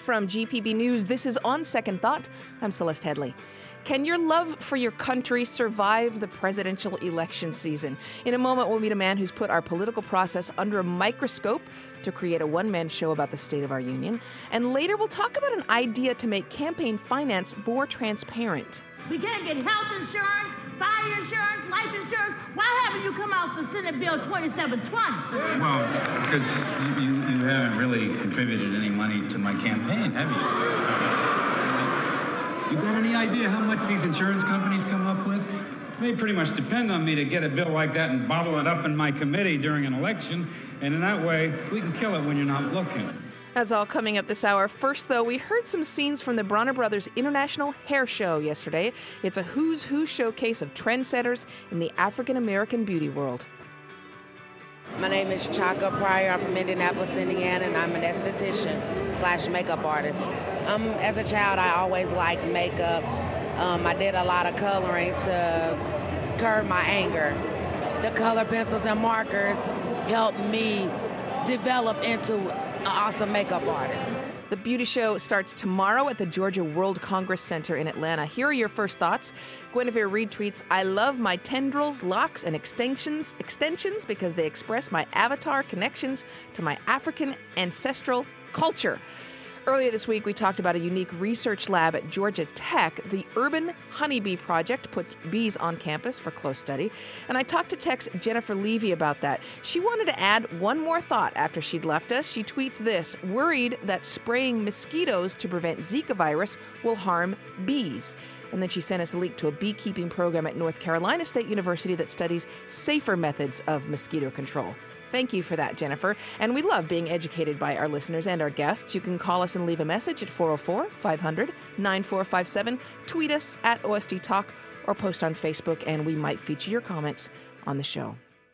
from GPB News. This is On Second Thought. I'm Celeste Headley. Can your love for your country survive the presidential election season? In a moment, we'll meet a man who's put our political process under a microscope to create a one-man show about the state of our union. And later, we'll talk about an idea to make campaign finance more transparent. We can't get health insurance, fire insurance, life insurance. Why haven't you come out for Senate Bill 2720? Well, because you haven't really contributed any money to my campaign, have you? You got any idea how much these insurance companies come up with? They pretty much depend on me to get a bill like that and bottle it up in my committee during an election. And in that way, we can kill it when you're not looking. That's all coming up this hour. First, though, we heard some scenes from the Bronner Brothers International Hair Show yesterday. It's a who's who showcase of trendsetters in the African-American beauty world. My name is Chaka Pryor. I'm from Indianapolis, Indiana, and I'm an esthetician/makeup artist. As a child, I always liked makeup. I did a lot of coloring to curb my anger. The color pencils and markers helped me develop into an awesome makeup artist. The beauty show starts tomorrow at the Georgia World Congress Center in Atlanta. Here are your first thoughts. Guinevere Reed tweets, I love my tendrils, locks, and extensions because they express my avatar connections to my African ancestral culture. Earlier this week, we talked about a unique research lab at Georgia Tech. The Urban Honeybee Project puts bees on campus for close study. And I talked to Tech's Jennifer Levy about that. She wanted to add one more thought after she'd left us. She tweets this, worried that spraying mosquitoes to prevent Zika virus will harm bees. And then she sent us a link to a beekeeping program at North Carolina State University that studies safer methods of mosquito control. Thank you for that, Jennifer. And we love being educated by our listeners and our guests. You can call us and leave a message at 404-500-9457. Tweet us at OSD Talk or post on Facebook, and we might feature your comments on the show.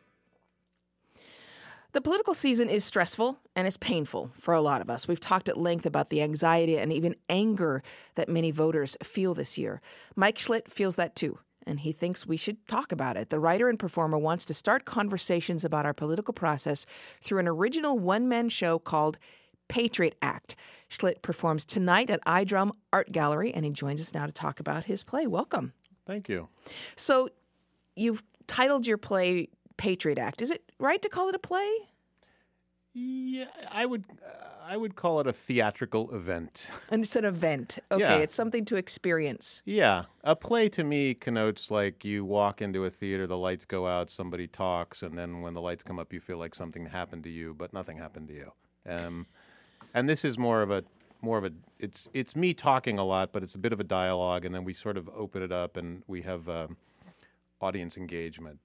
The political season is stressful and it's painful for a lot of us. We've talked at length about the anxiety and even anger that many voters feel this year. Mike Schlitt feels that too, and he thinks we should talk about it. The writer and performer wants to start conversations about our political process through an original one-man show called Patriot Act. Schlitt performs tonight at iDrum Art Gallery, and he joins us now to talk about his play. Welcome. Thank you. So you've titled your play Patriot Act. Is it right to call it a play? Yeah, I would call it a theatrical event. And it's an event. Okay, Yeah. It's something to experience. Yeah, a play to me connotes like you walk into a theater, the lights go out, somebody talks, and then when the lights come up, you feel like something happened to you, but nothing happened to you. And this is more of a it's me talking a lot, but it's a bit of a dialogue, and then we sort of open it up, and we have audience engagement.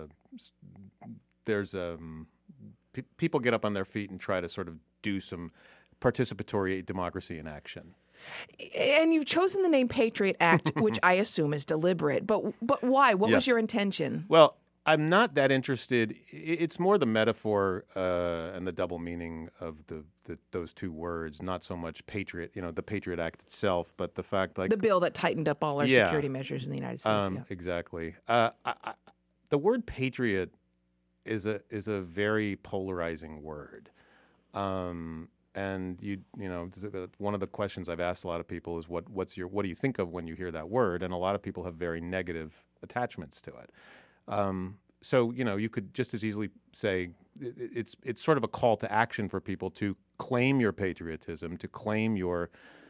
People get up on their feet and try to sort of do some participatory democracy in action. And you've chosen the name Patriot Act, which I assume is deliberate. But why? What was Yes. your intention? Well, I'm not that interested. It's more the metaphor and the double meaning of those two words, not so much patriot, the Patriot Act itself, but the fact like The bill that tightened up all our Yeah. security measures in the United States. Yeah. Exactly. The word patriot is a very polarizing word. And one of the questions I've asked a lot of people is what do you think of when you hear that word? And a lot of people have very negative attachments to it. So you could just as easily say it's sort of a call to action for people to claim your patriotism, to claim your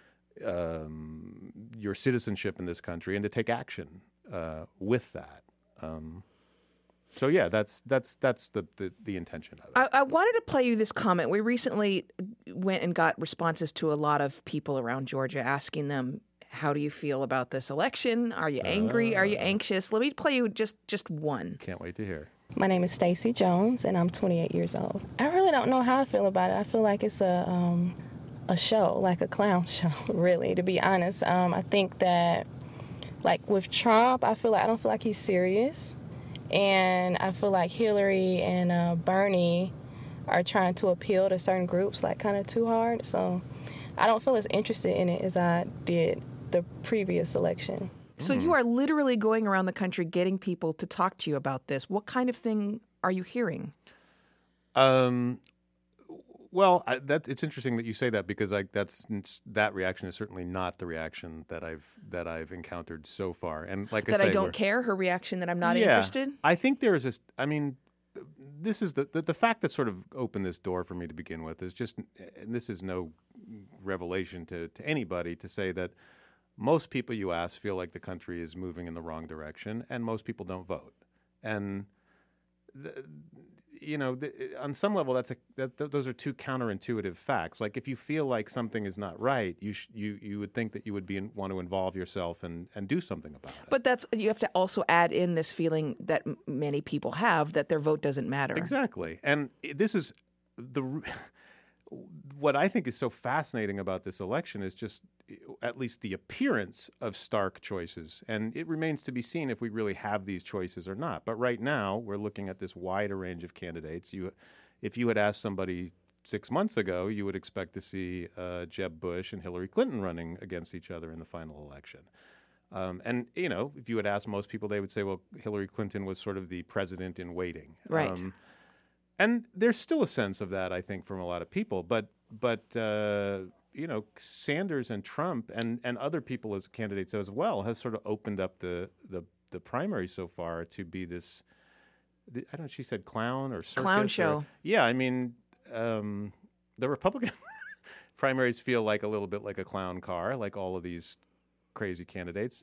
citizenship in this country, and to take action with that. So yeah, that's the intention of it. I wanted to play you this comment. We recently went and got responses to a lot of people around Georgia asking them, how do you feel about this election? Are you angry? Are you anxious? Let me play you just one. Can't wait to hear. My name is Stacy Jones, and I'm 28 years old. I really don't know how I feel about it. I feel like it's a show, like a clown show, really, to be honest. I think that, like with Trump, I don't feel like he's serious. And I feel like Hillary and Bernie are trying to appeal to certain groups, like kind of too hard. So I don't feel as interested in it as I did the previous election. So you are literally going around the country getting people to talk to you about this. What kind of thing are you hearing? Well, Well, it's interesting that you say that because that reaction is certainly not the reaction that I've encountered so far. And like that I say, I don't care. Her reaction that I'm not yeah, interested. I think there is this. I mean, this is the fact that sort of opened this door for me to begin with is just, and this is no revelation to anybody to say that most people you ask feel like the country is moving in the wrong direction, and most people don't vote. And on some level, those are two counterintuitive facts. Like if you feel like something is not right, you would think that you would want to involve yourself and do something about it. But you have to also add in this feeling that many people have that their vote doesn't matter. Exactly, and this is what I think is so fascinating about this election is just at least the appearance of stark choices. And it remains to be seen if we really have these choices or not. But right now, we're looking at this wider range of candidates. If you had asked somebody 6 months ago, you would expect to see Jeb Bush and Hillary Clinton running against each other in the final election. And, if you had asked most people, they would say, well, Hillary Clinton was sort of the president in waiting. Right. And there's still a sense of that, I think, from a lot of people. But Sanders and Trump and other people as candidates as well has sort of opened up the primary so far to be this, I don't know, she said clown or circus. Clown show. Yeah, I mean, the Republican primaries feel like a little bit like a clown car, like all of these crazy candidates.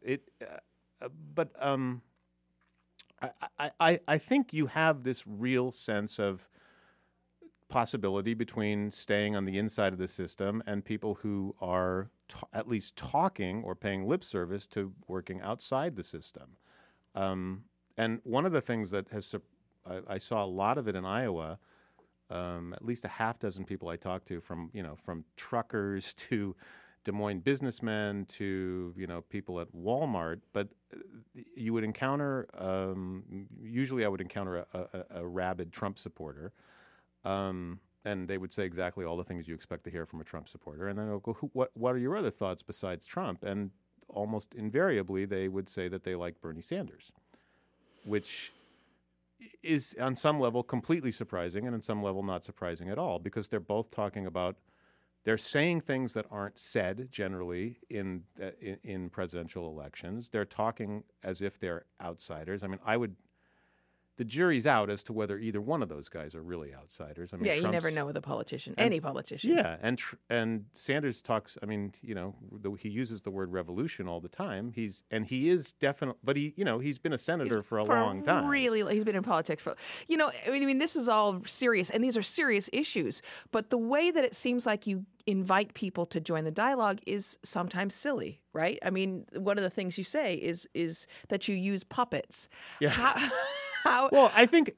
I think you have this real sense of possibility between staying on the inside of the system and people who are at least talking or paying lip service to working outside the system. And one of the things that I saw a lot of it in Iowa, at least a half dozen people I talked to from truckers to Des Moines businessmen to people at Walmart, but you would encounter usually I would encounter a rabid Trump supporter, and they would say exactly all the things you expect to hear from a Trump supporter, and then I'll go, what are your other thoughts besides Trump? And almost invariably they would say that they like Bernie Sanders, which is on some level completely surprising and on some level not surprising at all, because they're both talking about. They're saying things that aren't said generally in presidential elections. They're talking as if they're outsiders. I mean, the jury's out as to whether either one of those guys are really outsiders. I mean, you never know with a politician, any politician. Yeah, and Sanders talks. I mean, he uses the word revolution all the time. He is definitely, but he's been a senator for a long time. Really, he's been in politics for. I mean, this is all serious, and these are serious issues. But the way that it seems like you invite people to join the dialogue is sometimes silly, right? I mean, one of the things you say is that you use puppets. Yes. Well, I think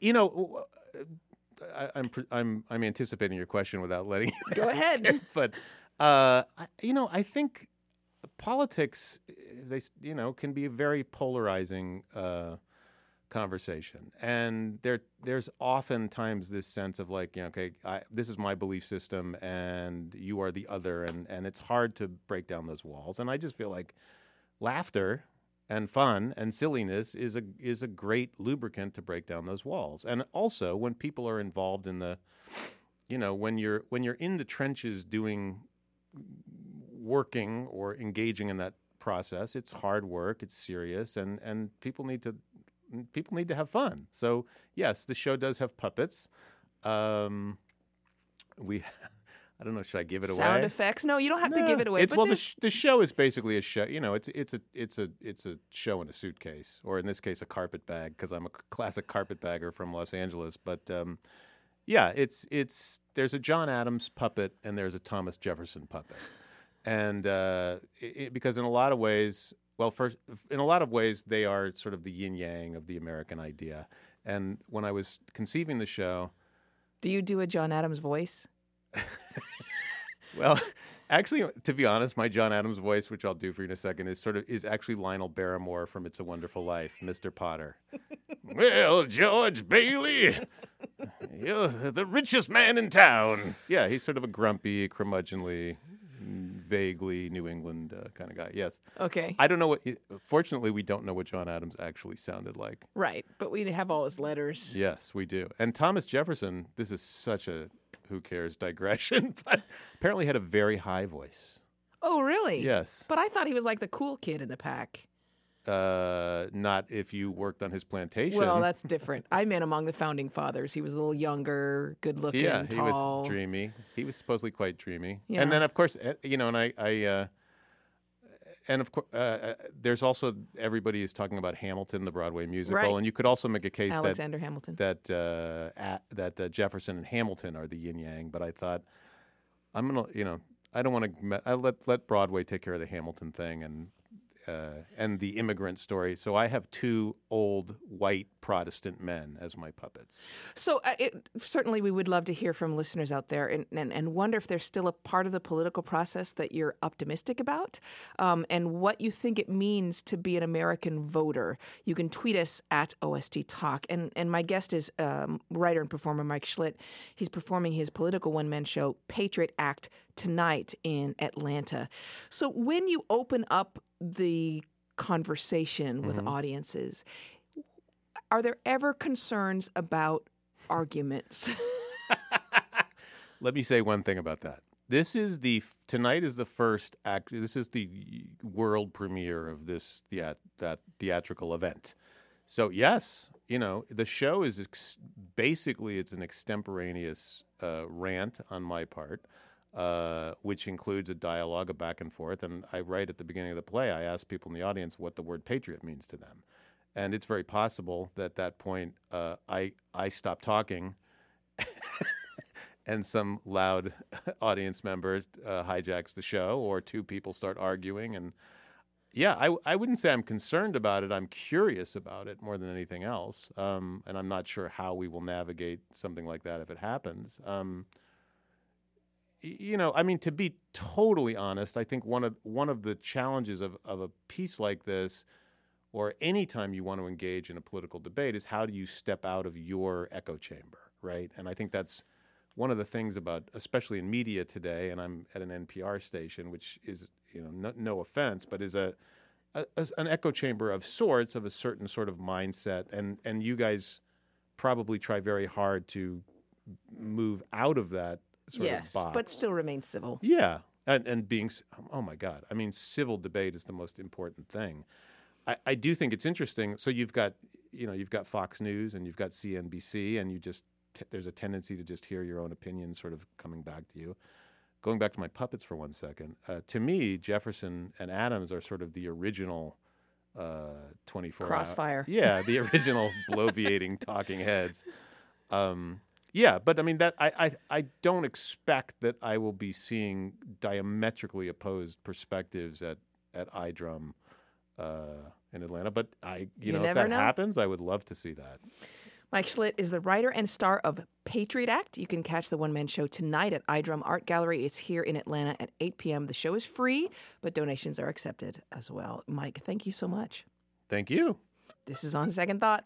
I'm anticipating your question without letting you go ahead. It, but I think politics can be a very polarizing conversation, and there's oftentimes this sense of like, this is my belief system and you are the other, and it's hard to break down those walls. And I just feel like laughter and fun and silliness is a great lubricant to break down those walls. And also when people are involved in the, when you're in the trenches working or engaging in that process, it's hard work, it's serious, and people need to have fun. So yes, the show does have puppets. I don't know. Should I give it away? Sound effects? No, you don't have to give it away. The show is basically a show. It's a show in a suitcase, or in this case, a carpet bag, because I'm a classic carpetbagger from Los Angeles. But there's a John Adams puppet and there's a Thomas Jefferson puppet, and because in a lot of ways, they are sort of the yin yang of the American idea. And when I was conceiving the show, do you do a John Adams voice? Well, actually, to be honest, my John Adams voice, which I'll do for you in a second, is actually Lionel Barrymore from It's a Wonderful Life, Mr. Potter. Well, George Bailey, you're the richest man in town. Yeah, he's sort of a grumpy, curmudgeonly, vaguely New England kind of guy. Yes. Okay. I don't know fortunately, we don't know what John Adams actually sounded like. Right, but we have all his letters. Yes, we do. And Thomas Jefferson, this is such a who cares digression, but apparently had a very high voice. Oh, really? Yes. But I thought he was like the cool kid in the pack. Not if you worked on his plantation. Well, that's different. I meant among the founding fathers. He was a little younger, good-looking, yeah, he tall. was dreamy. He was supposedly quite dreamy. Yeah. And then, of course, and of course, there's also everybody is talking about Hamilton, the Broadway musical, Right. and you could also make a case Alexander Hamilton. that Jefferson and Hamilton are the yin yang. But I thought I'm gonna, I don't want to. I let Broadway take care of the Hamilton thing and the immigrant story. So I have two old white Protestant men as my puppets. So certainly we would love to hear from listeners out there and wonder if there's still a part of the political process that you're optimistic about and what you think it means to be an American voter. You can tweet us at OST Talk. And my guest is writer and performer Mike Schlitt. He's performing his political one-man show, Patriot Act, tonight in Atlanta. So when you open up the conversation with audiences, are there ever concerns about arguments? Let me say one thing about that. Tonight is the first act. This is the world premiere of this that theatrical event. So yes, the show is basically it's an extemporaneous rant on my part. Which includes a dialogue, a back and forth. And I write at the beginning of the play, I ask people in the audience what the word patriot means to them. And it's very possible that at that point I stop talking and some loud audience member hijacks the show, or two people start arguing. And yeah, I wouldn't say I'm concerned about it. I'm curious about it more than anything else. And I'm not sure how we will navigate something like that if it happens. To be totally honest, I think one of the challenges of a piece like this, or any time you want to engage in a political debate, is how do you step out of your echo chamber, right? And I think that's one of the things about, especially in media today, and I'm at an NPR station, which is, no offense, but is an echo chamber of sorts, of a certain sort of mindset, and you guys probably try very hard to move out of that sort of box. But still remain civil. Yeah, and being, oh my God, I mean, civil debate is the most important thing. I do think it's interesting. So you've got Fox News and you've got CNBC, and there's a tendency to just hear your own opinions sort of coming back to you. Going back to my puppets for 1 second, to me, Jefferson and Adams are sort of the original 24 Crossfire. Yeah, the original bloviating talking heads. Yeah, but I mean that I don't expect that I will be seeing diametrically opposed perspectives at iDrum in Atlanta. But if that happens, I would love to see that. Mike Schlitt is the writer and star of Patriot Act. You can catch the one-man show tonight at iDrum Art Gallery. It's here in Atlanta at 8 p.m. The show is free, but donations are accepted as well. Mike, thank you so much. Thank you. This is On Second Thought.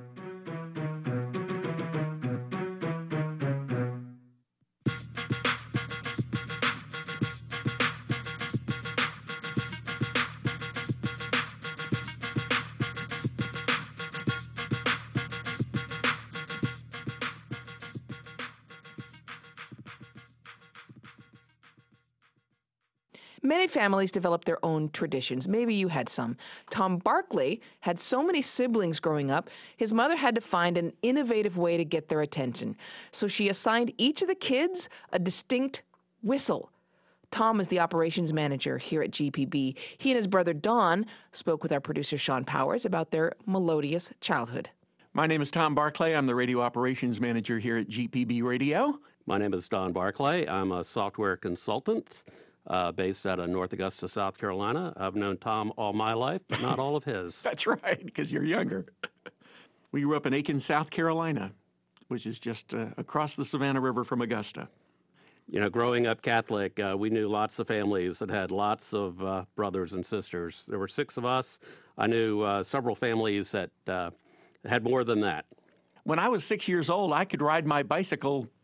Many families develop their own traditions. Maybe you had some. Tom Barkley had so many siblings growing up, his mother had to find an innovative way to get their attention. So she assigned each of the kids a distinct whistle. Tom is the operations manager here at GPB. He and his brother Don spoke with our producer Sean Powers about their melodious childhood. My name is Tom Barclay. I'm the radio operations manager here at GPB Radio. My name is Don Barclay. I'm a software consultant based out of North Augusta, South Carolina. I've known Tom all my life, but not all of his. That's right, because you're younger. We grew up in Aiken, South Carolina, which is just across the Savannah River from Augusta. Growing up Catholic, we knew lots of families that had lots of brothers and sisters. There were 6 of us. I knew several families that had more than that. When I was 6 years old, I could ride my bicycle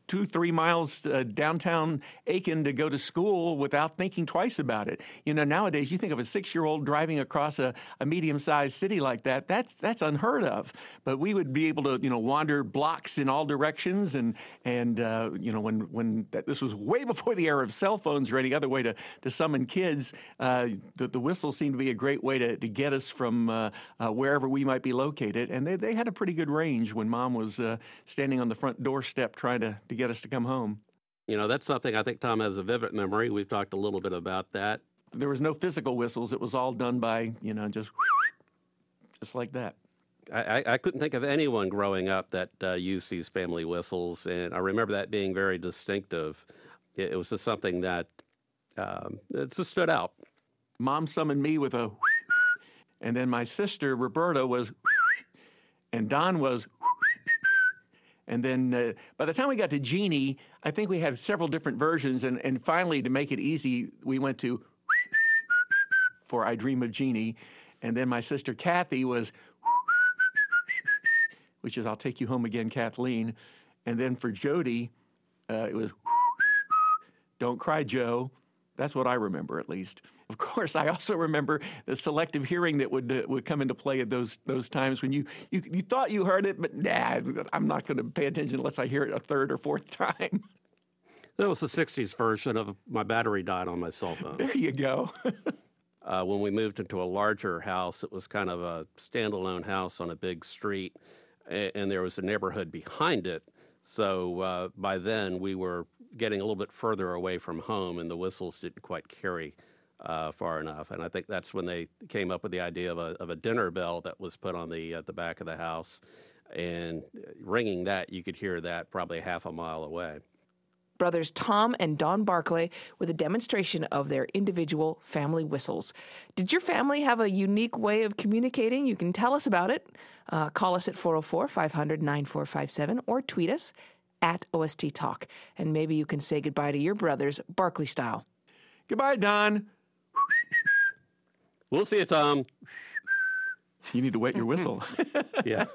2-3 miles downtown Aiken to go to school without thinking twice about it. Nowadays you think of a 6-year-old driving across a medium-sized city like that. That's unheard of. But we would be able to wander blocks in all directions, and when this was way before the era of cell phones or any other way to summon kids, the whistle seemed to be a great way to get us from wherever we might be located. And they had a pretty good range when Mom was standing on the front doorstep trying to get us to come home. That's something I think Tom has a vivid memory. We've talked a little bit about that. There was no physical whistles. It was all done by, just like that. I couldn't think of anyone growing up that used these family whistles, and I remember that being very distinctive. It was just something that it just stood out. Mom summoned me with a and then my sister, Roberta, was and Don was. And then by the time we got to Jeannie, I think we had several different versions. And finally, to make it easy, we went to for I Dream of Jeannie. And then my sister Kathy was, which is I'll Take You Home Again, Kathleen. And then for Jody, it was Don't Cry, Joe. That's what I remember, at least. Of course, I also remember the selective hearing that would come into play at those times when you thought you heard it, but I'm not going to pay attention unless I hear it a third or fourth time. That was the 60s version of My Battery Died on My Cell Phone. There you go. When we moved into a larger house, it was kind of a standalone house on a big street, and there was a neighborhood behind it. So by then, we were getting a little bit further away from home, and the whistles didn't quite carry far enough. And I think that's when they came up with the idea of a dinner bell that was put on the back of the house. And ringing that, you could hear that probably half a mile away. Brothers Tom and Don Barclay with a demonstration of their individual family whistles. Did your family have a unique way of communicating? You can tell us about it. Call us at 404-500-9457 or tweet us at OST Talk. And maybe you can say goodbye to your brothers, Barclay style. Goodbye, Don. We'll see you, Tom. You need to wet your whistle. Yeah.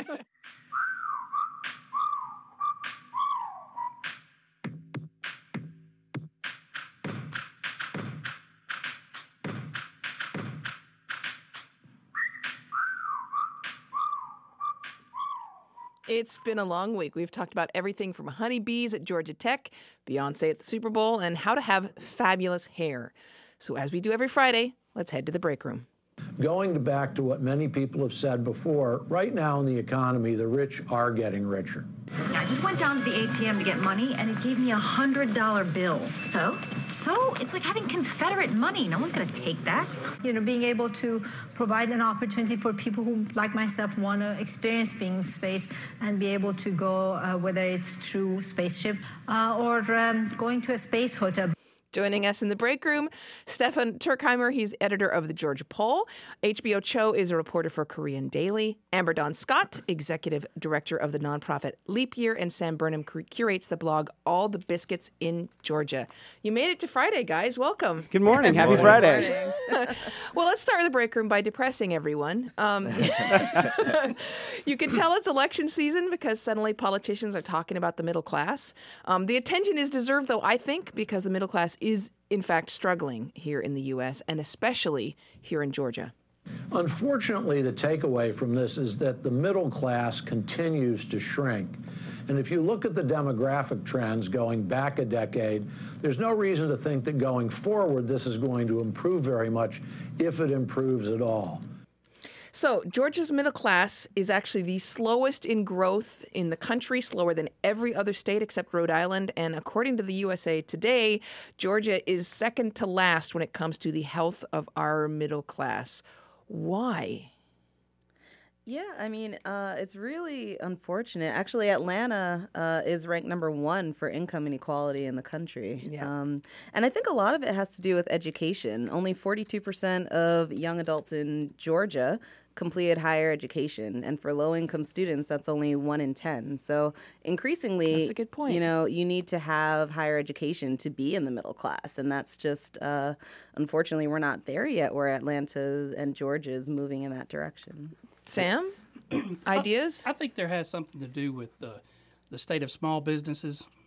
It's been a long week. We've talked about everything from honeybees at Georgia Tech, Beyonce at the Super Bowl, and how to have fabulous hair. So as we do every Friday, let's head to the break room. Going back to what many people have said before, right now in the economy, the rich are getting richer. I just went down to the ATM to get money, and it gave me $100 bill. So it's like having Confederate money. No one's going to take that. Being able to provide an opportunity for people who, like myself, want to experience being in space and be able to go, whether it's through spaceship or going to a space hotel. Joining us in the break room, Stefan Turkheimer. He's editor of the Georgia Poll. HBO Cho is a reporter for Korean Daily. Amber Dawn Scott, executive director of the nonprofit Leap Year. And Sam Burnham curates the blog All the Biscuits in Georgia. You made it to Friday, guys. Welcome. Good morning. Happy Friday. Well, let's start with the break room by depressing everyone. You can tell it's election season because suddenly politicians are talking about the middle class. The attention is deserved, though, I think, because the middle class is, in fact, struggling here in the U.S., and especially here in Georgia. Unfortunately, the takeaway from this is that the middle class continues to shrink. And if you look at the demographic trends going back a decade, there's no reason to think that going forward this is going to improve very much, if it improves at all. So Georgia's middle class is actually the slowest in growth in the country, slower than every other state except Rhode Island. And according to the USA Today, Georgia is second to last when it comes to the health of our middle class. Why? Yeah, I mean, it's really unfortunate. Actually, Atlanta is ranked number 1 for income inequality in the country. Yeah. And I think a lot of it has to do with education. Only 42% of young adults in Georgia completed higher education. And for low-income students, that's only 1 in 10. So increasingly, that's a good point. You need to have higher education to be in the middle class. And that's just, unfortunately, we're not there yet where Atlanta and Georgia is moving in that direction. Sam, ideas? I think there has something to do with the state of small businesses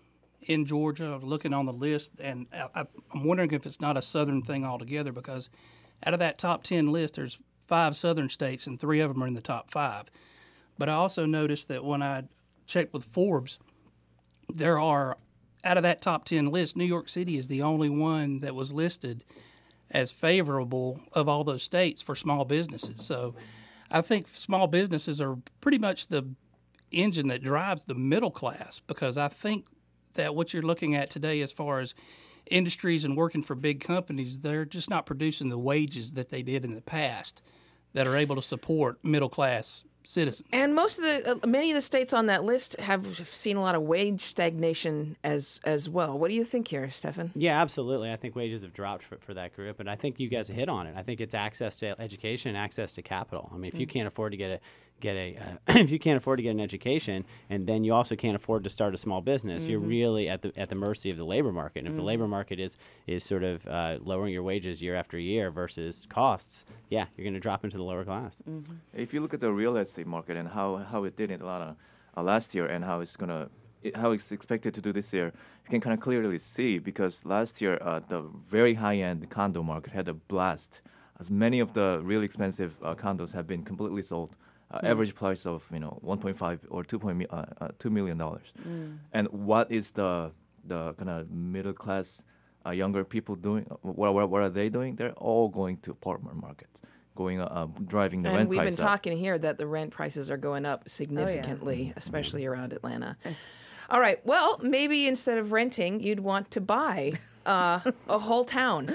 in Georgia, looking on the list, and I'm wondering if it's not a southern thing altogether, because out of that top 10 list, there's 5 southern states, and 3 of them are in the top 5. But I also noticed that when I checked with Forbes, there are, out of that top 10 list, New York City is the only one that was listed as favorable of all those states for small businesses. So I think small businesses are pretty much the engine that drives the middle class, because I think that what you're looking at today as far as industries and working for big companies, they're just not producing the wages that they did in the past that are able to support middle class citizens. And many of the states on that list have seen a lot of wage stagnation as well. What do you think here, Stefan? Yeah, absolutely. I think wages have dropped for that group, and I think you guys hit on it. I think it's access to education and access to capital. I mean, if you can't afford to get if you can't afford to get an education, and then you also can't afford to start a small business, you're really at the mercy of the labor market. And if the labor market is sort of lowering your wages year after year versus costs, yeah, you're going to drop into the lower class. If you look at the real estate market and how it did in last year and how it's expected to do this year, you can kind of clearly see, because last year the very high-end condo market had a blast, as many of the really expensive condos have been completely sold. Average price of 1.5 or $2 million. And what is the kind of middle class younger people doing? What are they doing? They're all going to apartment markets, driving the rent price up. And we've been talking here that the rent prices are going up significantly, especially around Atlanta. All right. Well, maybe instead of renting, you'd want to buy a whole town.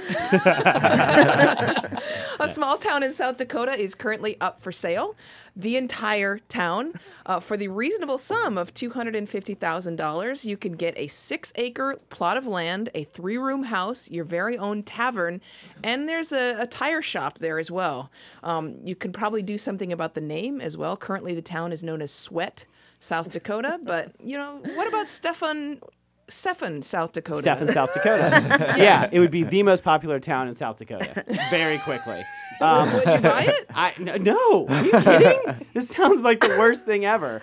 A small town in South Dakota is currently up for sale. The entire town, for the reasonable sum of $250,000, you can get a 6-acre plot of land, a 3-room house, your very own tavern, and there's a tire shop there as well. You can probably do something about the name as well. Currently, the town is known as Sweat, South Dakota, but what about Stefan, South Dakota? Stefan, South Dakota. Yeah, it would be the most popular town in South Dakota very quickly. Would you buy it? No. Are you kidding? This sounds like the worst thing ever.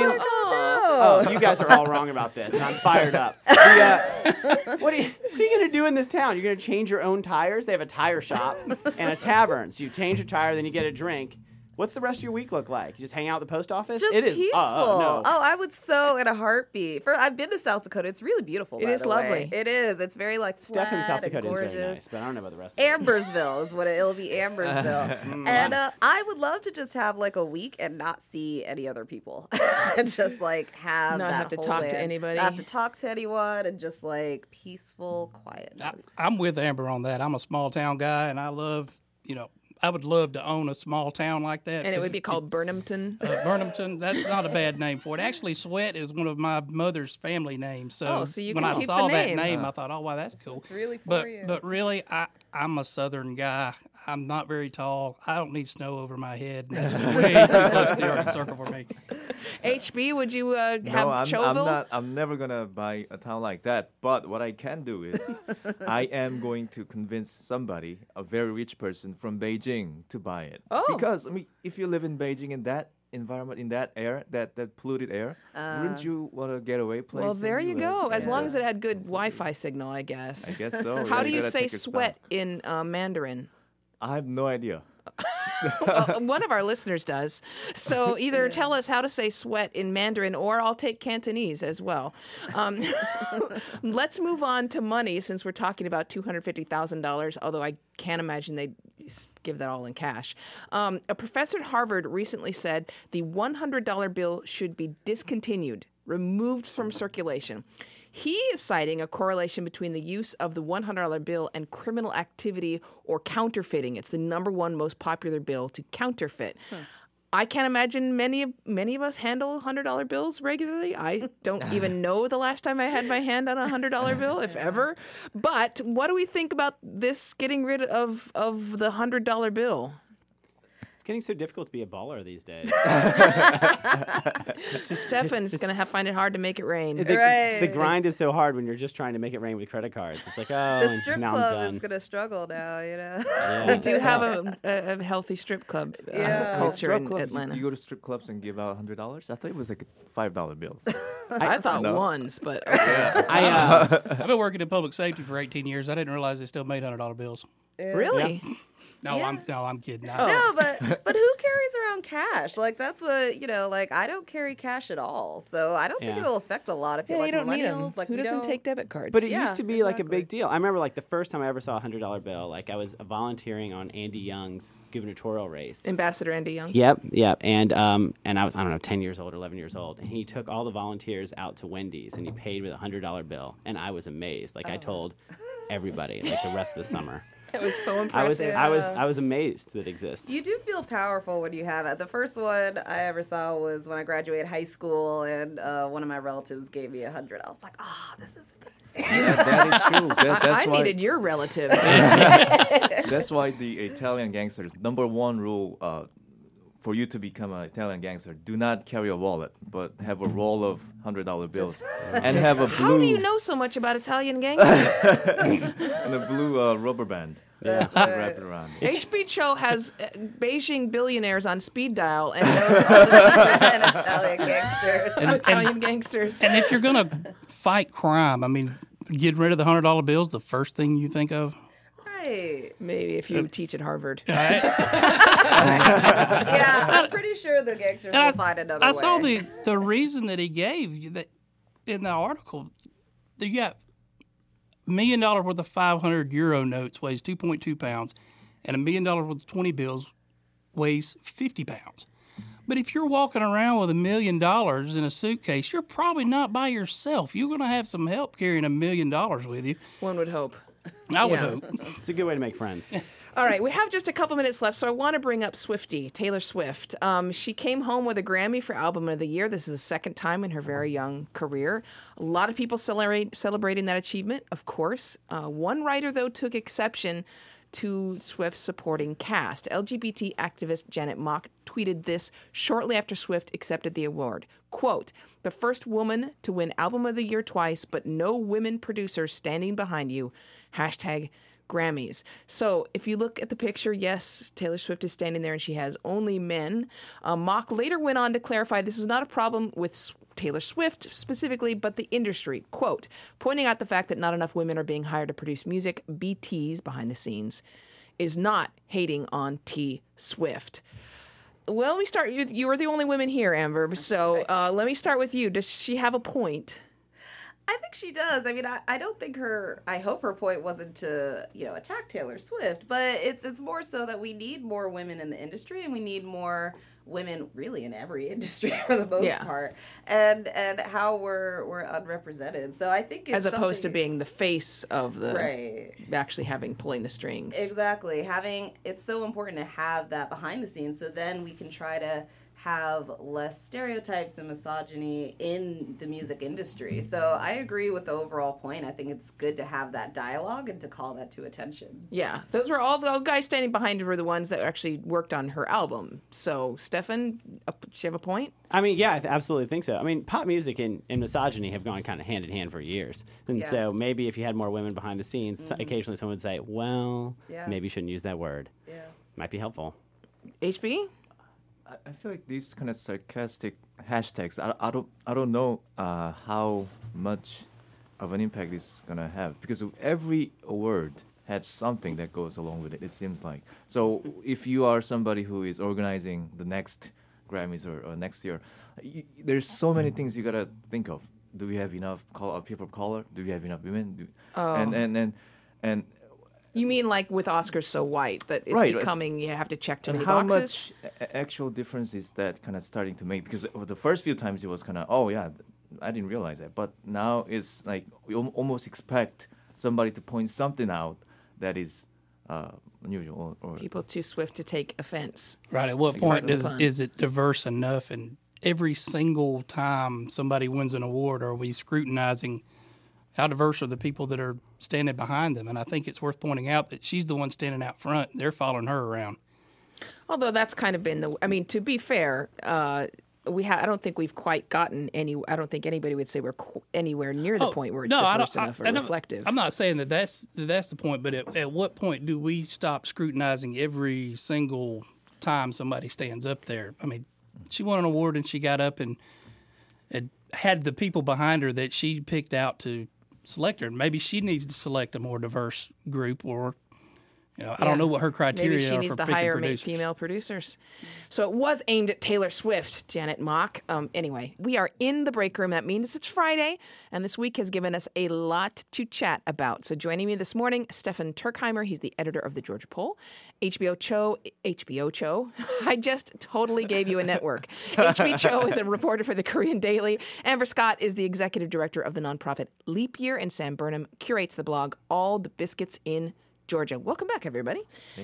You guys are all wrong about this, and I'm fired up. What are you going to do in this town? You're going to change your own tires? They have a tire shop and a tavern. So you change your tire, then you get a drink. What's the rest of your week look like? You just hang out at the post office? Just it is peaceful. No. Oh, I would so in a heartbeat. I've been to South Dakota. It's really beautiful. It is lovely. It is. It's very flat Stefan, South Dakota and is very nice, but I don't know about the rest. Ambersville is what it'll be. Ambersville, and I would love to just have like a week and not see any other people, and just like have to talk to anybody, not have to talk to anyone, and just like peaceful, quiet. I'm with Amber on that. I'm a small town guy, and I love I would love to own a small town like that. And it would be called Burnhamton? Burnhamton, that's not a bad name for it. Actually, Sweat is one of my mother's family names. So, you when can I keep saw the name. that name, I thought, oh, wow, that's cool. It's really you. But really, I'm a Southern guy. I'm not very tall. I don't need snow over my head. That's way too close to the Arctic Circle for me. HB, would you have Choville? I'm never going to buy a town like that. But what I can do is I am going to convince somebody, a very rich person from Beijing, to buy it. Oh. Because, if you live in Beijing in that environment, in that air, that polluted air, wouldn't you want a getaway place? Well, there you go. As long as it had good Wi-Fi signal, I guess. I guess so. How do you say sweat in Mandarin? I have no idea. One of our listeners does. So either tell us how to say sweat in Mandarin, or I'll take Cantonese as well. Let's move on to money, since we're talking about $250,000, although I can't imagine they'd give that all in cash. A professor at Harvard recently said the $100 bill should be discontinued, removed from circulation. He is citing a correlation between the use of the $100 bill and criminal activity or counterfeiting. It's the number one most popular bill to counterfeit. I can't imagine many of us handle $100 bills regularly. I don't even know the last time I had my hand on a $100 bill, if ever. But what do we think about this getting rid of the $100 bill? getting so difficult to be a baller these days. Stefan's going to find it hard to make it rain. The grind is so hard when you're just trying to make it rain with credit cards. It's like, oh, the strip now club I'm done. is going to struggle now, Yeah, we do have a healthy strip club culture in Atlanta. You go to strip clubs and give out $100? I thought it was like $5 bills. I thought ones, but I've been working in public safety for 18 years. I didn't realize they still made $100 bills. Really? No, I'm kidding. No, but who carries around cash? Like that's what like I don't carry cash at all, so I don't think it'll affect a lot of people. Yeah, like you don't need them. millennials. Like who doesn't take debit cards? But it used to be like a big deal. I remember like the first time I ever saw a $100 bill. Like I was volunteering on Andy Young's gubernatorial race. Ambassador Andy Young. Yep, and I was 10 years old or 11 years old, and he took all the volunteers out to Wendy's and he paid with a $100 bill, and I was amazed. Like I told everybody like the rest of the summer. It was so impressive. I was amazed that it exists. You do feel powerful when you have it. The first one I ever saw was when I graduated high school, and one of my relatives gave me $100. I was like, this is amazing. Yeah, that is true. I needed your relatives. That's why the Italian gangsters, number one rule for you to become an Italian gangster, do not carry a wallet, but have a roll of $100 bills and have a blue. How do you know so much about Italian gangsters? And a blue rubber band. Yeah, to wrap it around. HB Cho has Beijing billionaires on speed dial and knows all the secrets and Italian gangsters. Italian gangsters. And if you're gonna fight crime, I mean, getting rid of the $100 bills, the first thing you think of. Right. Maybe if you teach at Harvard. Yeah, I'm pretty sure the gangsters will find another way. I saw the reason that he gave that in the article. You got $1 million worth of 500 euro notes weighs 2.2 pounds, and $1 million worth of 20 bills weighs 50 pounds. But if you're walking around with $1 million in a suitcase, you're probably not by yourself. You're going to have some help carrying $1 million with you. One would hope. I would hope. It's a good way to make friends. All right, we have just a couple minutes left, so I want to bring up Swiftie, Taylor Swift. She came home with a Grammy for Album of the Year. This is the second time in her very young career. A lot of people celebrating that achievement, of course. One writer, though, took exception to Swift's supporting cast. LGBT activist Janet Mock tweeted this shortly after Swift accepted the award. Quote, "The first woman to win Album of the Year twice, but no women producers standing behind you. Hashtag Grammys." So if you look at the picture, yes, Taylor Swift is standing there and she has only men. Mock later went on to clarify this is not a problem with Taylor Swift specifically, but the industry. Quote, pointing out the fact that not enough women are being hired to produce music, BT's behind the scenes, is not hating on T. Swift. Well, let me start. You are the only women here, Amber, so let me start with you. Does she have a point? I think she does. I mean, I don't think I hope her point wasn't to, attack Taylor Swift, but it's more so that we need more women in the industry, and we need more women really in every industry for the most part, and how we're unrepresented. So I think it's as opposed to being the face of the actually pulling the strings. Exactly. It's so important to have that behind the scenes, so then we can try to have less stereotypes and misogyny in the music industry. So I agree with the overall point. I think it's good to have that dialogue and to call that to attention. Yeah, those were all the guys standing behind her were the ones that actually worked on her album. So, Stefan, do you have a point? I mean, yeah, I absolutely think so. I mean, pop music and misogyny have gone kind of hand in hand for years. And so maybe if you had more women behind the scenes, occasionally someone would say, well, maybe you shouldn't use that word. Yeah. Might be helpful. HB? I feel like these kind of sarcastic hashtags, I don't know how much of an impact it's going to have, because every word has something that goes along with it, it seems like. So if you are somebody who is organizing the next Grammys or next year, there's so many things you got to think of. Do we have enough people of color? Do we have enough women? And you mean like with Oscars So White, that it's becoming, you have to check too many boxes? boxes? How much actual difference is that kind of starting to make? Because the first few times it was kind of, I didn't realize that. But now it's like we almost expect somebody to point something out that is unusual. Or people too swift to take offense. Right. At what point is it diverse enough? And every single time somebody wins an award, are we scrutinizing how diverse are the people that are standing behind them? And I think it's worth pointing out that she's the one standing out front. They're following her around. Although that's kind of been to be fair, I don't think we've quite gotten I don't think anybody would say we're anywhere near the point where it's diverse enough or reflective. I'm not saying that's the point, but at what point do we stop scrutinizing every single time somebody stands up there? I mean, she won an award and she got up and had the people behind her that she picked out to select her. Maybe she needs to select a more diverse group, or I don't know what her criteria are. Maybe she needs to hire female producers. So it was aimed at Taylor Swift, Janet Mock. Anyway, we are in the break room. That means it's Friday, and this week has given us a lot to chat about. So joining me this morning, Stefan Turkheimer. He's the editor of the Georgia Poll. HBO Cho. I just totally gave you a network. HB Cho is a reporter for the Korean Daily. Amber Scott is the executive director of the nonprofit Leap Year, and Sam Burnham curates the blog All the Biscuits in Georgia. Welcome back, everybody.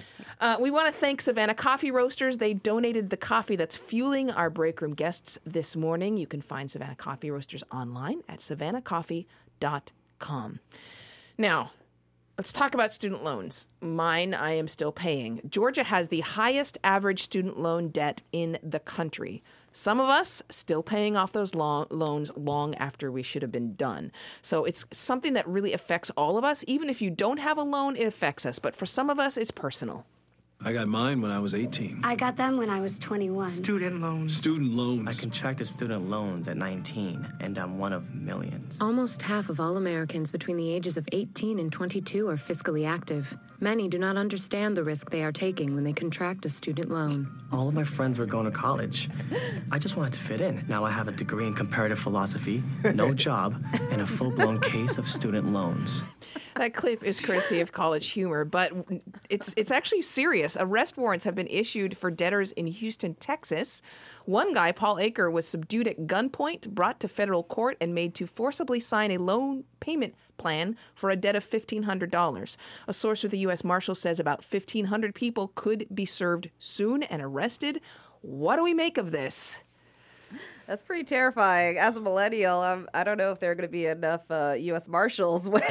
We want to thank Savannah Coffee Roasters. They donated the coffee that's fueling our break room guests this morning. You can find Savannah Coffee Roasters online at savannahcoffee.com. Now, let's talk about student loans. Mine, I am still paying. Georgia has the highest average student loan debt in the country. Some of us still paying off those loans long after we should have been done. So it's something that really affects all of us. Even if you don't have a loan, it affects us. But for some of us, it's personal. I got mine when I was 18. I got them when I was 21. Student loans. I contracted student loans at 19, and I'm one of millions. Almost half of all Americans between the ages of 18 and 22 are fiscally active. Many do not understand the risk they are taking when they contract a student loan. All of my friends were going to college. I just wanted to fit in. Now I have a degree in comparative philosophy, no job, and a full-blown case of student loans. That clip is courtesy of College Humor, but it's actually serious. Arrest warrants have been issued for debtors in Houston, Texas. One guy, Paul Aker, was subdued at gunpoint, brought to federal court, and made to forcibly sign a loan payment plan for a debt of $1,500. A source with the U.S. Marshal says about 1,500 people could be served soon and arrested. What do we make of this? That's pretty terrifying. As a millennial, I don't know if there are going to be enough U.S. Marshals when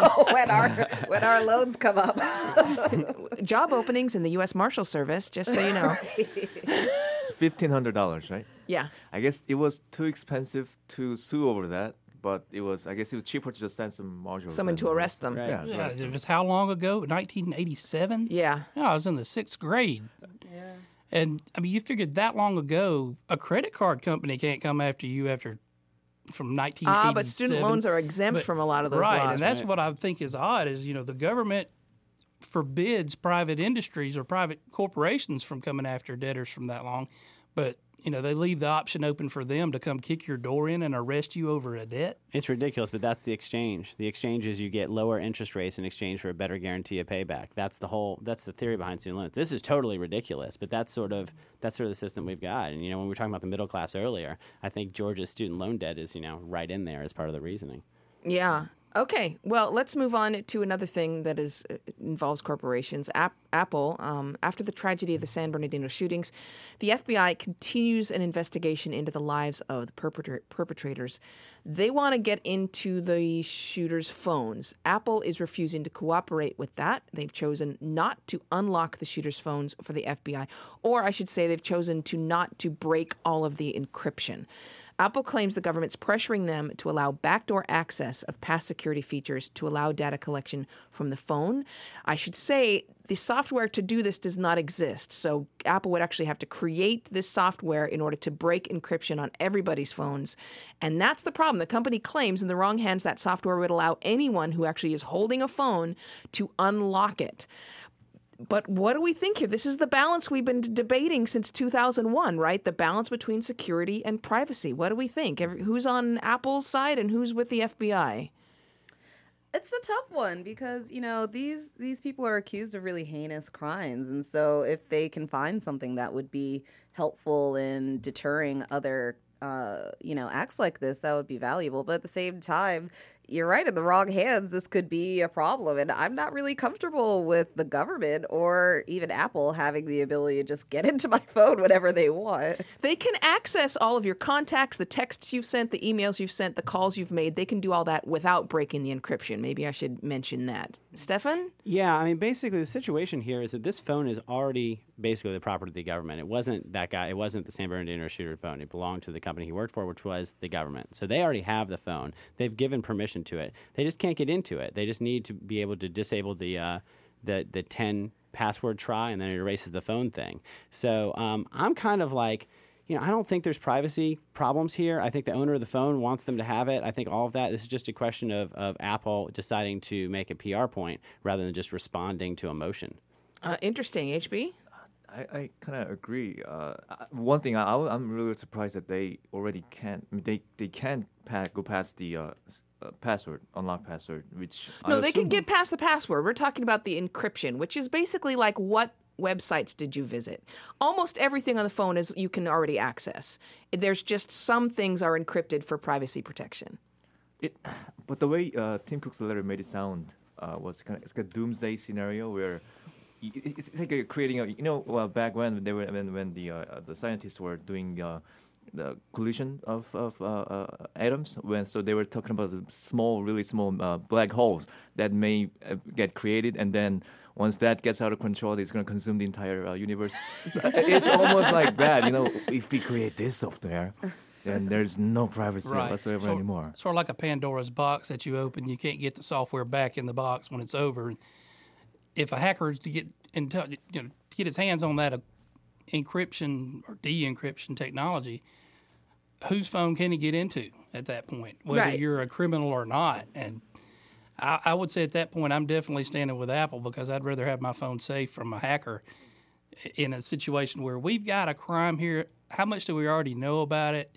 our loans come up. Job openings in the U.S. Marshal Service, just so you know. $1,500, right? Yeah. I guess it was too expensive to sue over that, but it was cheaper to just send some marshals. Someone to arrest them. Right. Yeah, it was how long ago? 1987? Yeah. I was in the 6th grade. Yeah. And, you figured that long ago, a credit card company can't come after you from 1987. But student loans are exempt from a lot of those laws. Right, and that's what I think is odd is, the government forbids private industries or private corporations from coming after debtors from that long. But, they leave the option open for them to come kick your door in and arrest you over a debt. It's ridiculous, but that's the exchange. The exchange is you get lower interest rates in exchange for a better guarantee of payback. That's the theory behind student loans. This is totally ridiculous, but that's sort of the system we've got. And, when we were talking about the middle class earlier, I think Georgia's student loan debt is, right in there as part of the reasoning. Yeah. Okay, well, let's move on to another thing that involves corporations. Apple, after the tragedy of the San Bernardino shootings, the FBI continues an investigation into the lives of the perpetrators. They want to get into the shooters' phones. Apple is refusing to cooperate with that. They've chosen not to unlock the shooters' phones for the FBI, or I should say they've chosen not to break all of the encryption. Apple claims the government's pressuring them to allow backdoor access of past security features to allow data collection from the phone. I should say the software to do this does not exist. So Apple would actually have to create this software in order to break encryption on everybody's phones. And that's the problem. The company claims in the wrong hands that software would allow anyone who actually is holding a phone to unlock it. But what do we think here? This is the balance we've been debating since 2001, right? The balance between security and privacy. What do we think? Who's on Apple's side and who's with the FBI? It's a tough one because, these people are accused of really heinous crimes. And so if they can find something that would be helpful in deterring other acts like this, that would be valuable. But at the same time, you're right, in the wrong hands, this could be a problem. And I'm not really comfortable with the government or even Apple having the ability to just get into my phone whenever they want. They can access all of your contacts, the texts you've sent, the emails you've sent, the calls you've made. They can do all that without breaking the encryption. Maybe I should mention that. Stefan? Yeah, I mean, basically the situation here is that this phone is already basically the property of the government. It wasn't that guy. It wasn't the San Bernardino shooter phone. It belonged to the company he worked for, which was the government. So they already have the phone. They've given permission to it. They just can't get into it. They just need to be able to disable the 10 password try, and then it erases the phone thing. So I'm kind of like, I don't think there's privacy problems here. I think the owner of the phone wants them to have it. I think all of that, this is just a question of Apple deciding to make a PR point rather than just responding to emotion. Interesting. HB? I kind of agree. One thing, I'm really surprised that they already can't. I mean, they can't go past the password, unlock password, which no, they can get past the password. We're talking about the encryption, which is basically like what websites did you visit? Almost everything on the phone is you can already access. There's just some things are encrypted for privacy protection. But the way Tim Cook's letter made it sound was it's a doomsday scenario where. It's like creating a back when they were when the scientists were doing the collision of atoms so they were talking about the really small black holes that may get created, and then once that gets out of control, it's going to consume the entire universe. So it's almost like that, if we create this software, then there's no privacy whatsoever anymore. Sort of like a Pandora's box that you open, you can't get the software back in the box when it's over. If a hacker is to get his hands on that encryption or de-encryption technology, whose phone can he get into at that point, whether you're a criminal or not? And I would say at that point, I'm definitely standing with Apple because I'd rather have my phone safe from a hacker in a situation where we've got a crime here. How much do we already know about it?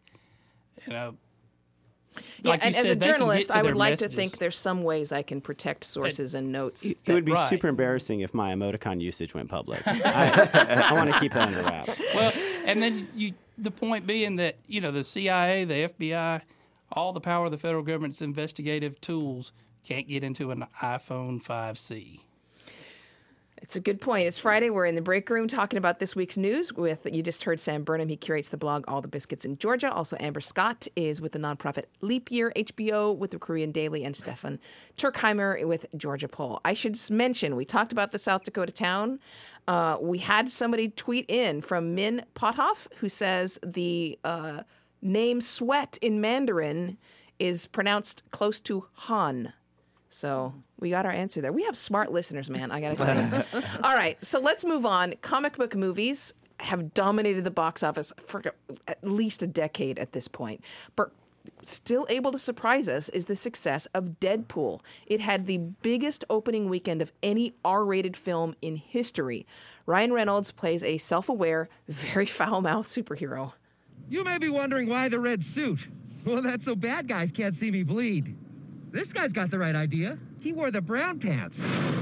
Yeah, and as a journalist, I would like to think there's some ways I can protect sources and notes. It would be super embarrassing if my emoticon usage went public. I want to keep that under wraps. Well, and then the point being that, the CIA, the FBI, all the power of the federal government's investigative tools can't get into an iPhone 5C. It's a good point. It's Friday. We're in the break room talking about this week's news you just heard Sam Burnham. He curates the blog All the Biscuits in Georgia. Also, Amber Scott is with the nonprofit Leap Year, HBO with the Korean Daily, and Stefan Turkheimer with Georgia Poll. I should mention, we talked about the South Dakota town. We had somebody tweet in from Min Pothoff who says the name Sweat in Mandarin is pronounced close to Han. So we got our answer there. We have smart listeners, man, I got to tell you. All right, so let's move on. Comic book movies have dominated the box office for at least a decade at this point. But still able to surprise us is the success of Deadpool. It had the biggest opening weekend of any R-rated film in history. Ryan Reynolds plays a self-aware, very foul-mouthed superhero. You may be wondering why the red suit. Well, that's so bad guys can't see me bleed. This guy's got the right idea. He wore the brown pants.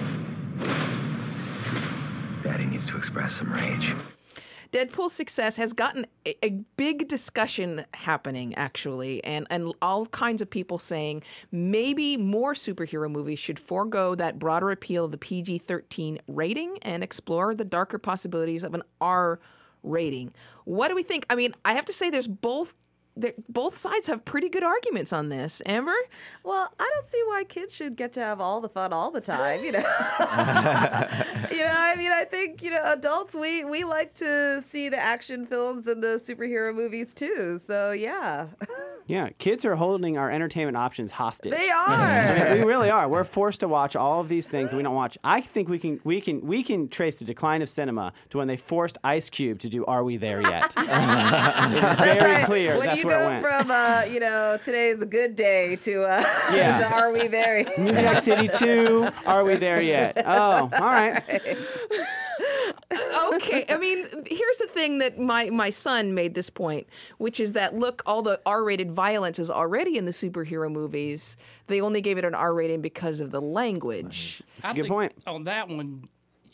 Daddy needs to express some rage. Deadpool's success has gotten a big discussion happening, actually, and all kinds of people saying maybe more superhero movies should forego that broader appeal of the PG-13 rating and explore the darker possibilities of an R rating. What do we think? I mean, I have to say both sides have pretty good arguments on this. Amber? Well, I don't see why kids should get to have all the fun all the time, I think, adults, we like to see the action films and the superhero movies too. So, yeah. Yeah, kids are holding our entertainment options hostage. They are. We really are. We're forced to watch all of these things that we don't watch. I think we can trace the decline of cinema to when they forced Ice Cube to do Are We There Yet? It's very clear that's where it went. From today's a good day to Are We There Yet? New Jack City 2, Are We There Yet? Oh, all right. Okay, I mean, here's the thing that my son made this point, which is that, look, all the R-rated violence is already in the superhero movies. They only gave it an R rating because of the language. That's a good point. On that one,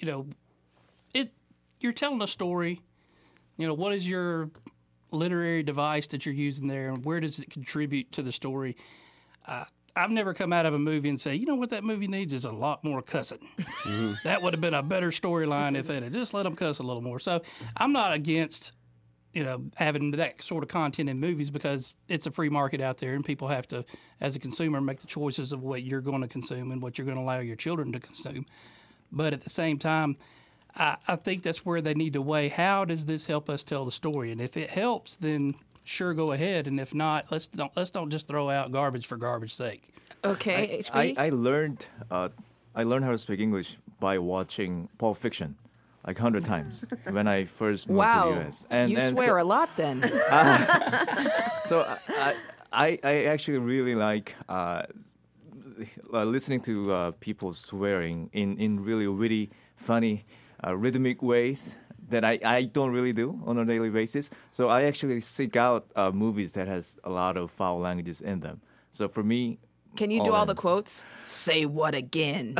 you're telling a story. What is your literary device that you're using there, and where does it contribute to the story? I've never come out of a movie and say, you know what that movie needs is a lot more cussing. That would have been a better storyline if it had just let them cuss a little more. So I'm not against, having that sort of content in movies because it's a free market out there and people have to, as a consumer, make the choices of what you're going to consume and what you're going to allow your children to consume. But at the same time, I think that's where they need to weigh, how does this help us tell the story? And if it helps, then sure, go ahead. And if not, let's don't just throw out garbage for garbage sake. Okay, I learned how to speak English by watching Pulp Fiction, like 100 times when I first moved to the U.S. And you swear a lot then. So I actually really like listening to people swearing in really witty, funny, rhythmic ways that I don't really do on a daily basis. So I actually seek out movies that has a lot of foul languages in them. So for me... Can you do all the quotes? Say what again?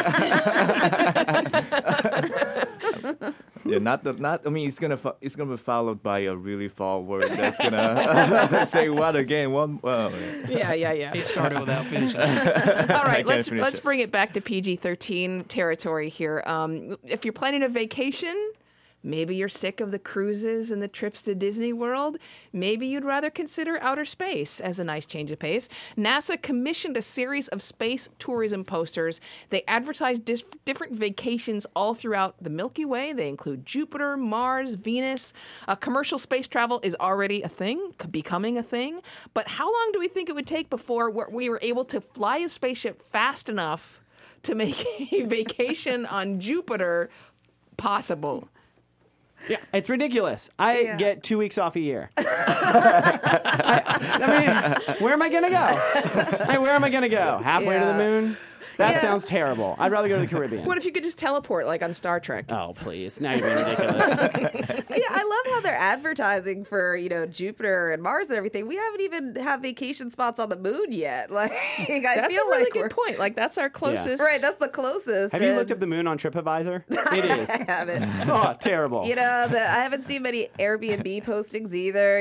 Yeah, I mean, it's gonna be followed by a really foul word that's gonna say what again? Yeah. He started without finishing. All right, let's bring it back to PG-13 territory here. If you're planning a vacation, maybe you're sick of the cruises and the trips to Disney World. Maybe you'd rather consider outer space as a nice change of pace. NASA commissioned a series of space tourism posters. They advertise different vacations all throughout the Milky Way. They include Jupiter, Mars, Venus. Commercial space travel is already a thing, becoming a thing. But how long do we think it would take before we were able to fly a spaceship fast enough to make a vacation on Jupiter possible? Yeah, it's ridiculous. I get 2 weeks off a year. I mean, where am I going to go? Where am I going to go? Halfway to the moon? That sounds terrible. I'd rather go to the Caribbean. What if you could just teleport like on Star Trek? Oh, please. Now you're being ridiculous. I love how they're advertising for, Jupiter and Mars and everything. We haven't even have vacation spots on the moon yet. Like, that's a really good point. Like, that's our closest. Right, that's the closest. Have you looked up the moon on TripAdvisor? It is. I haven't. Oh, terrible. I haven't seen many Airbnb postings either,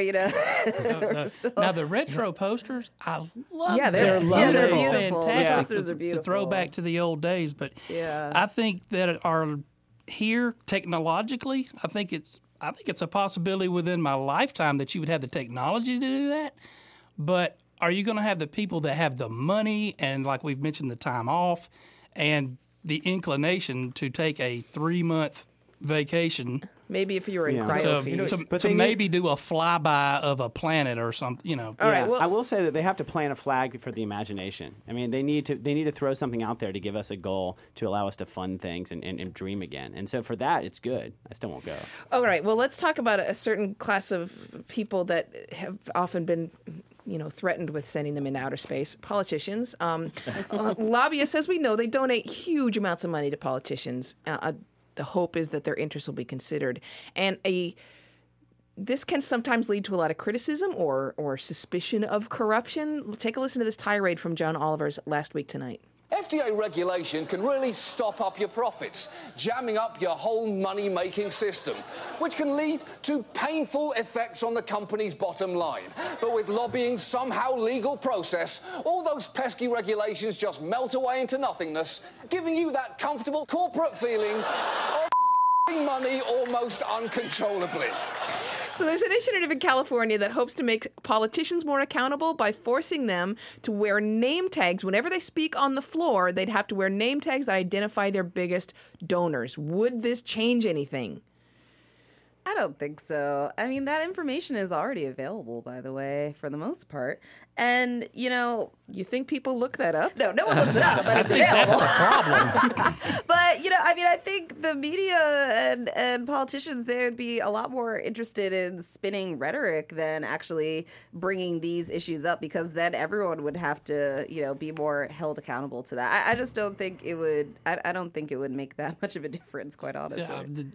Now, the retro posters, I love them. They're lovely. Yeah, they're beautiful. Fantastic. The posters are beautiful. To throw back to the old days, but I think that our here technologically, I think it's a possibility within my lifetime that you would have the technology to do that. But are you going to have the people that have the money and, like we've mentioned, the time off and the inclination to take a 3-month vacation? Maybe if you were in cryo to maybe do a flyby of a planet or something, All right, well, I will say that they have to plant a flag for the imagination. I mean, they need to throw something out there to give us a goal to allow us to fund things and dream again. And so for that, it's good. I still won't go. All right, well, let's talk about a certain class of people that have often been threatened with sending them into outer space. Politicians. Lobbyists, as we know, they donate huge amounts of money to politicians. The hope is that their interests will be considered. And this can sometimes lead to a lot of criticism or suspicion of corruption. Take a listen to this tirade from John Oliver's Last Week Tonight. FDA regulation can really stop up your profits, jamming up your whole money-making system, which can lead to painful effects on the company's bottom line. But with lobbying's somehow legal process, all those pesky regulations just melt away into nothingness, giving you that comfortable corporate feeling of money almost uncontrollably. So there's an initiative in California that hopes to make politicians more accountable by forcing them to wear name tags. Whenever they speak on the floor, they'd have to wear name tags that identify their biggest donors. Would this change anything? I don't think so. I mean, that information is already available, by the way, for the most part. And, You think people look that up? No one looks it up, but it's available. That's the problem. But, I think the media and politicians, they would be a lot more interested in spinning rhetoric than actually bringing these issues up, because then everyone would have to, be more held accountable to that. I just don't think it would, I don't think it would make that much of a difference, quite honestly.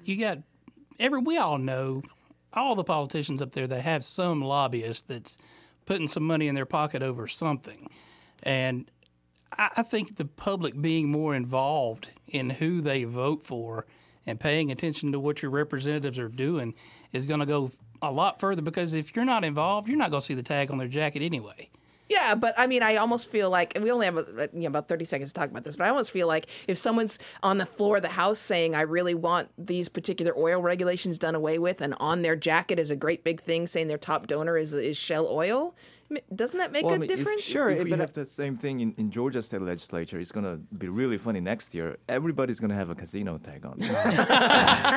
We all know, all the politicians up there, they have some lobbyist that's putting some money in their pocket over something. And I think the public being more involved in who they vote for and paying attention to what your representatives are doing is going to go a lot further, because if you're not involved, you're not going to see the tag on their jacket anyway. Yeah, but I mean, I almost feel like, and we only have about 30 seconds to talk about this, but I almost feel like if someone's on the floor of the House saying, I really want these particular oil regulations done away with, and on their jacket is a great big thing saying their top donor is Shell Oil, doesn't that make a difference? If we have the same thing in Georgia state legislature, it's going to be really funny next year. Everybody's going to have a casino tag on. That's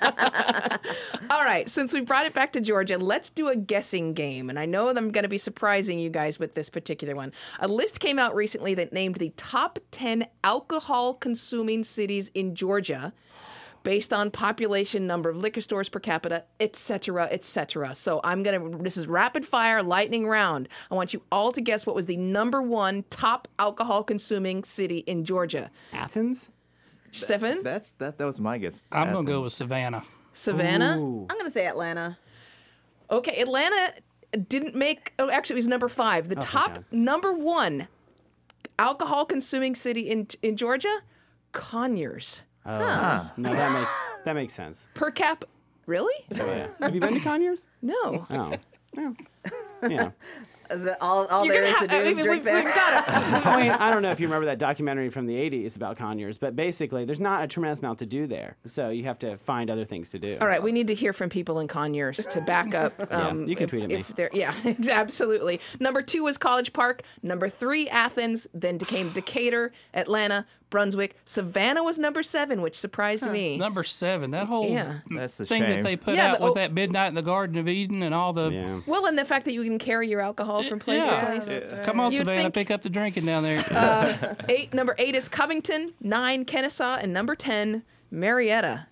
true. All right, since we brought it back to Georgia, let's do a guessing game. And I know I'm going to be surprising you guys with this particular one. A list came out recently that named the top 10 alcohol-consuming cities in Georgia, based on population, number of liquor stores per capita, et cetera, et cetera. So this is rapid fire, lightning round. I want you all to guess what was the number one top alcohol consuming city in Georgia. Athens? Stefan? That was my guess. I'm going to go with Savannah. Savannah? I'm going to say Atlanta. Okay, Atlanta didn't make, actually it was number 5. The top number one alcohol consuming city in Georgia, Conyers. Oh, no, that makes sense. Per cap, really? Oh, yeah. Have you been to Conyers? No. Oh, yeah. Is it all there is to do is drink there? I mean, I don't know if you remember that documentary from the 80s about Conyers, but basically there's not a tremendous amount to do there. So you have to find other things to do. All right, we need to hear from people in Conyers to back up. You can tweet at me. Yeah, absolutely. Number 2 was College Park. Number 3, Athens. Then came Decatur, Atlanta, Brunswick. Savannah was number 7, which surprised me. Number 7, that whole That's a thing shame. that they put out with that Midnight in the Garden of Eden and all the... Yeah. Well, and the fact that you can carry your alcohol from place to place. Right. Come on, Savannah, pick up the drinking down there. Number 8 is Covington, 9, Kennesaw, and number 10, Marietta.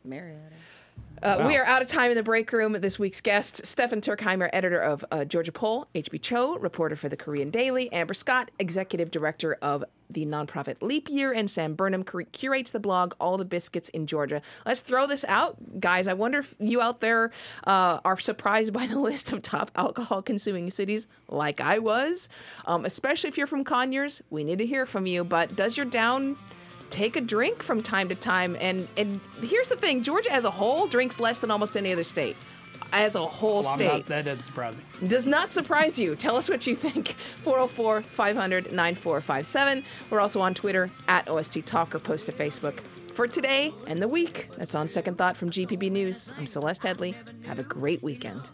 We are out of time in the break room. This week's guest, Stefan Turkheimer, editor of Georgia Poll, H.B. Cho, reporter for the Korean Daily, Amber Scott, executive director of the nonprofit Leap Year, and Sam Burnham curates the blog All the Biscuits in Georgia. Let's throw this out. Guys, I wonder if you out there are surprised by the list of top alcohol-consuming cities like I was, especially if you're from Conyers. We need to hear from you, but does your down take a drink from time to time? And here's the thing, Georgia as a whole drinks less than almost any other state. As a whole state. That doesn't surprise me. Does not surprise you. Tell us what you think. 404-500-9457. We're also on Twitter at OST Talk or post to Facebook. For today and the week, that's On Second Thought from GPB News. I'm Celeste Headley. Have a great weekend.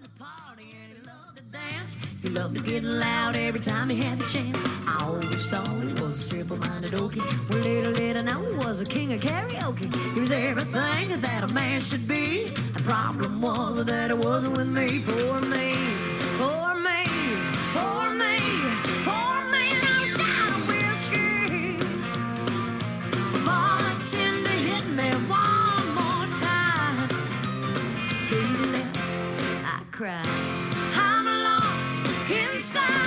He loved to get loud every time he had the chance. I always thought he was a simple-minded okie. Well, little did I know he was a king of karaoke. He was everything that a man should be. The problem was that it wasn't with me. Poor me, poor me, poor me, poor me. And I'll shout a whiskey. Bartender, hit me one more time. He left, I cried. I'm lost inside.